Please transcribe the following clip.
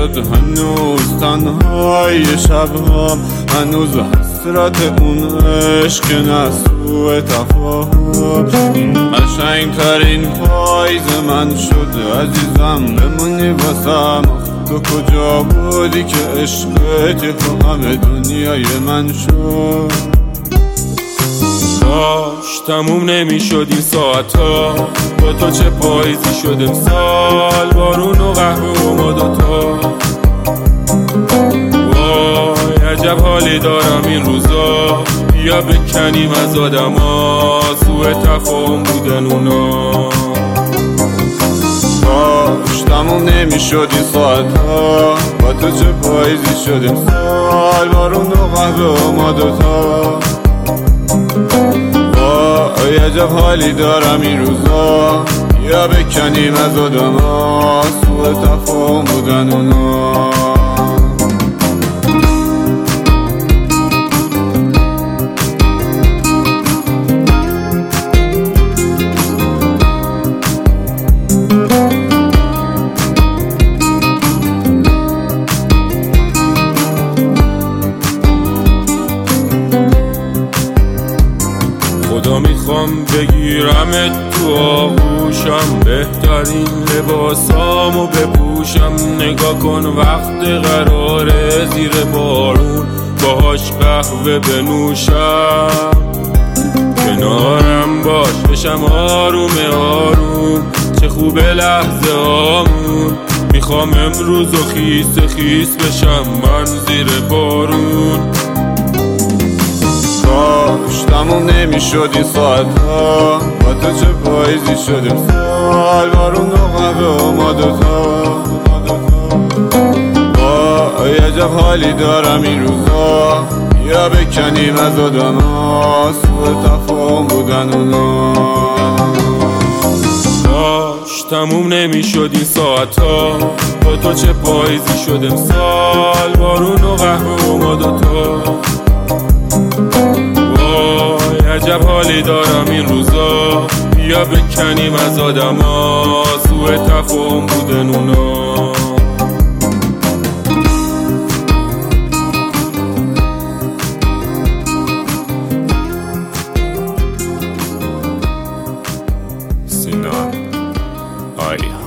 شد هنوز تنهای شبهام، هنوز حسرت اون عشق نسو تفاهم. این قشنگ ترین پاییز من شد عزیزم، بمونی واسم. تو کجا بودی که عشقت همه دنیای من شد؟ داشت تموم نمیشد این ساعتا، با تو چه پاییزی شد امسال، بارون و قهوه و ما دوتا. وای عجب حالی دارم این روزا، بیا بکنیم از آدما سوء تفاهم بودن اونا. داشت تموم نمیشد این ساعتا، با تو چه پاییزی شد امسال، بارون و قهوه و ما دوتا. وای عجب حالی دارم این روزا، بیا بکنیم از آدما سوء تفاهم بودن اونا. خدا میخوام بگیرمت تو آغوشم، بهترین لباسامو بپوشم. نگاه کن وقت قراره زیر بارون باهاش قهوه بنوشم. کنارم باش بشم آروم آروم، چه خوبه لحظه آمون. میخوام امروز و خیس خیس بشم من زیر بارون. داشت تموم نمیشد این ساعتا، با تو چه پاییزی شد امسال، بارون و قهوه و ما دوتا. وای عجب حالی دارم این روزا، بیا بکنیم از آدما سوء تفاهم بودن اونا. داشت تموم نمیشد این ساعتا، با تو چه پاییزی شد امسال، بارون و قهوه و ما دوتا. عجب حالی دارم این روزا، بیا بکنیم از آدما سوء تفاهم بودن اونا. سینا آریا.